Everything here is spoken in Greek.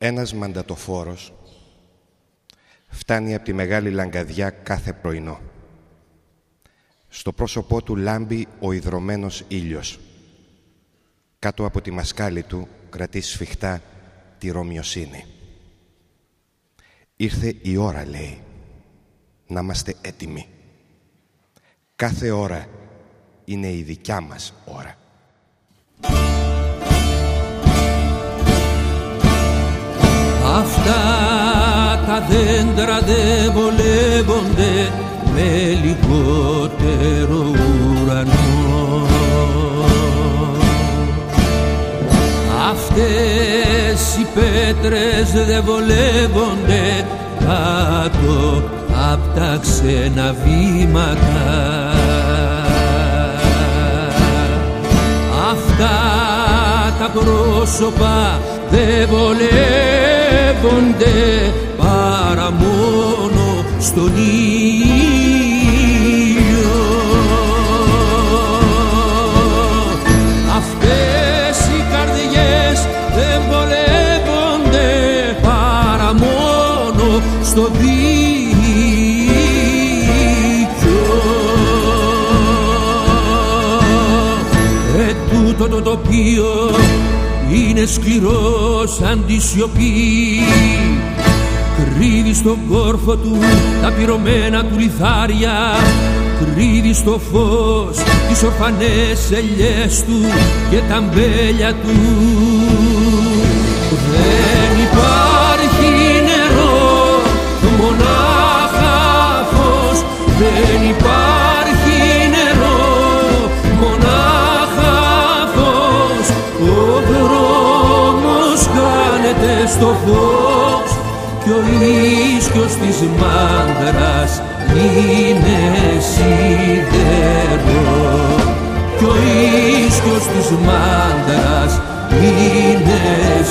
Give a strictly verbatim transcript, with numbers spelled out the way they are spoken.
Ένας μαντατοφόρος φτάνει από τη Μεγάλη Λαγκαδιά κάθε πρωινό. Στο πρόσωπό του λάμπει ο ιδρωμένος ήλιος. Κάτω από τη μασκάλη του κρατεί σφιχτά τη ρωμιοσύνη. Ήρθε η ώρα, λέει, να είμαστε έτοιμοι. Κάθε ώρα είναι η δικιά μας ώρα. Αυτά τα δέντρα δεν βολεύονται με λιγότερο ουρανό. Αυτές οι πέτρες δεν βολεύονται κάτω απ' τα ξένα βήματα. Αυτά τα πρόσωπα δεν βολεύονται παρά μόνο στον ήλιο. Αυτές οι καρδιές δεν βολεύονται παρά μόνο στο δίκιο. Ε, τούτο το τοπίο είναι σκληρό σαν τη σιωπή. Κρύβει στον κόρφο του τα πυρωμένα του λιθάρια. Κρύβει στο φως τις ορφανές ελιές του και τα αμπέλια του. Δεν υπάρχει νερό, μονάχα φως. Δεν υπάρχει νερό, μονάχα φως. Ο δρόμος κάνεται στο φως κι ο ίσκιος της μάντρας είναι σίδερο. Κι ο ίσκιος της μάντρας είναι